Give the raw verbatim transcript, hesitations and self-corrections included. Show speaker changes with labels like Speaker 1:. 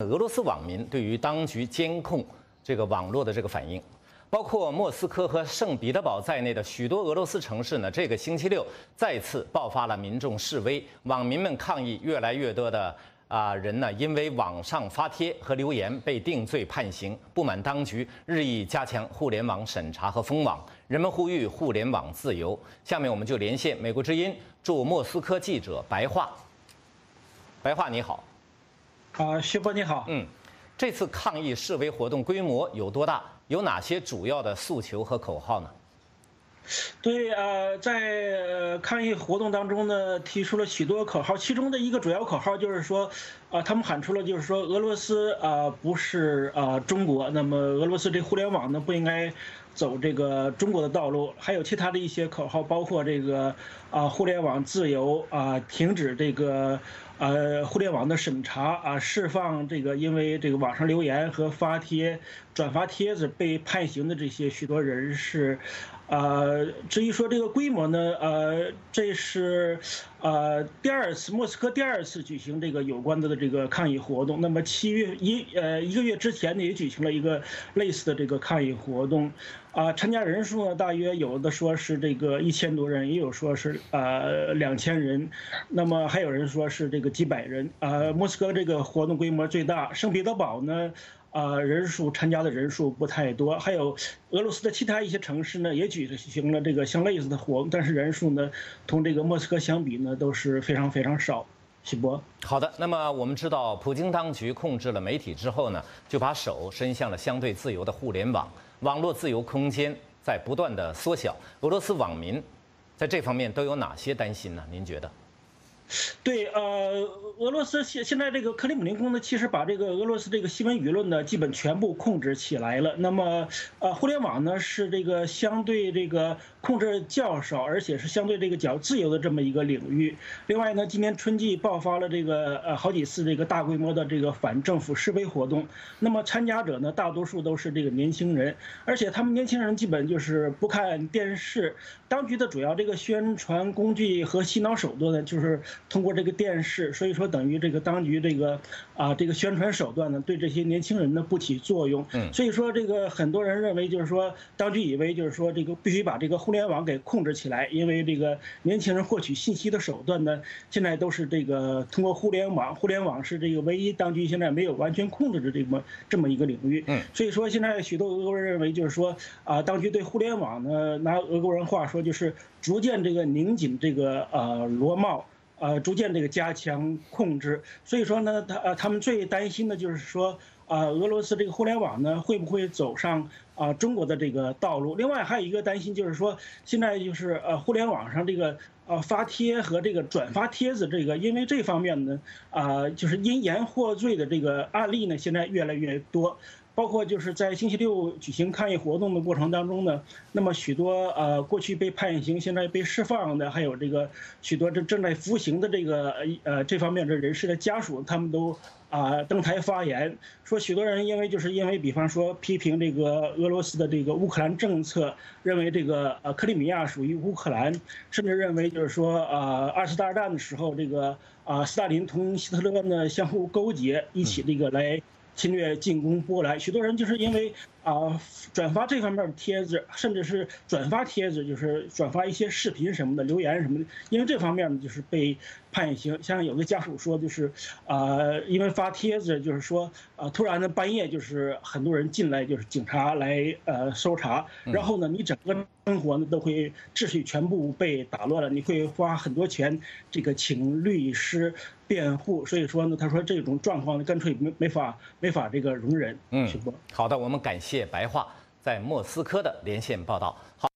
Speaker 1: 俄罗斯网民对于当局监控这个网络的这个反应。包括莫斯科和圣彼得堡在内的许多俄罗斯城市呢，这个星期六再次爆发了民众示威，网民们抗议，越来越多的啊人呢，因为网上发帖和留言被定罪判刑，不满当局日益加强互联网审查和封网，人们呼吁互联网自由。下面我们就连线美国之音驻莫斯科记者白桦。白桦你好。
Speaker 2: 啊，徐波你好。
Speaker 1: 嗯，这次抗议示威活动规模有多大？有哪些主要的诉求和口号呢？
Speaker 2: 对，呃，在抗议活动当中呢，提出了许多口号，其中的一个主要口号就是说，啊，他们喊出了就是说，俄罗斯啊不是啊中国，那么俄罗斯这互联网呢不应该走这个中国的道路，还有其他的一些口号，包括这个啊互联网自由啊，停止这个呃互联网的审查啊，释放这个因为这个网上留言和发帖、转发帖子被判刑的这些许多人士。呃，至于说这个规模呢，呃，这是呃第二次莫斯科第二次举行这个有关的这个抗议活动。那么七月一呃一个月之前呢，也举行了一个类似的这个抗议活动，啊，参加人数呢大约有的说是这个一千多人，也有说是呃两千人，那么还有人说是这个几百人。啊，莫斯科这个活动规模最大，圣彼得堡呢。啊，人数参加的人数不太多，还有俄罗斯的其他一些城市呢，也举行了这个相类似的活动，但是人数呢，同这个莫斯科相比呢，都是非常非常少。许博，
Speaker 1: 好的，那么我们知道，普京当局控制了媒体之后呢，就把手伸向了相对自由的互联网，网络自由空间在不断的缩小。俄罗斯网民在这方面都有哪些担心呢？您觉得？
Speaker 2: 对，呃，俄罗斯现现在这个克里姆林宫呢，其实把这个俄罗斯这个新闻舆论呢，基本全部控制起来了。那么，呃，互联网呢是这个相对这个控制较少，而且是相对这个较自由的这么一个领域。另外呢，今年春季爆发了这个呃好几次这个大规模的这个反政府示威活动。那么参加者呢，大多数都是这个年轻人，而且他们年轻人基本就是不看电视。当局的主要这个宣传工具和洗脑手段呢，就是通过这个电视，所以说等于这个当局这个啊这个宣传手段呢，对这些年轻人呢不起作用。嗯，所以说这个很多人认为就是说，当局以为就是说这个必须把这个互联网给控制起来，因为这个年轻人获取信息的手段呢，现在都是这个通过互联网，互联网是这个唯一当局现在没有完全控制的这么这么一个领域。嗯，所以说现在许多俄国人认为就是说啊，当局对互联网呢，拿俄国人话说就是逐渐这个拧紧这个呃螺帽。呃，逐渐这个加强控制，所以说呢，他呃他们最担心的就是说，啊，俄罗斯这个互联网呢会不会走上啊中国的这个道路？另外还有一个担心就是说，现在就是呃互联网上这个呃发帖和这个转发帖子这个，因为这方面呢，啊就是因言获罪的这个案例呢，现在越来越多。包括就是在星期六举行抗议活动的过程当中呢，那么许多呃过去被判刑、现在被释放的，还有这个许多正正在服刑的这个呃这方面的人士的家属，他们都啊登台发言，说许多人因为就是因为比方说批评这个俄罗斯的这个乌克兰政策，认为这个呃克里米亚属于乌克兰，甚至认为就是说啊二次大战的时候这个啊斯大林同希特勒呢相互勾结，一起这个来侵略进攻波兰，许多人就是因为啊转发这方面的帖子，甚至是转发帖子，就是转发一些视频什么的、留言什么的，因为这方面呢就是被判刑。像有的家属说，就是啊，因为发帖子，就是说啊，突然的半夜就是很多人进来，就是警察来呃搜查，然后呢，你整个生活呢都会秩序全部被打乱了，你会花很多钱这个请律师辩护，所以说呢，他说这种状况呢干脆没没法没法这个容忍。
Speaker 1: 嗯，好的，我们感谢白桦在莫斯科的连线报道。好。